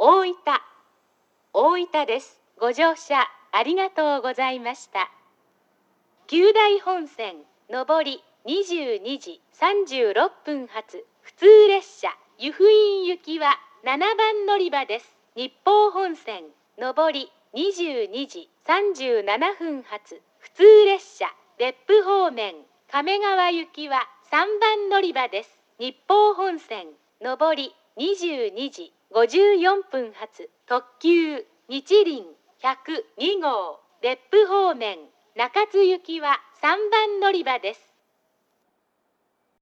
大分、大分です。ご乗車ありがとうございました。九大本線上り22時36分発普通列車湯布院行きは7番乗り場です。日豊本線上り22時37分発普通列車別府方面亀川行きは3番乗り場です。日豊本線上り22時54分発特急日輪102号別府方面中津行きは3番乗り場です。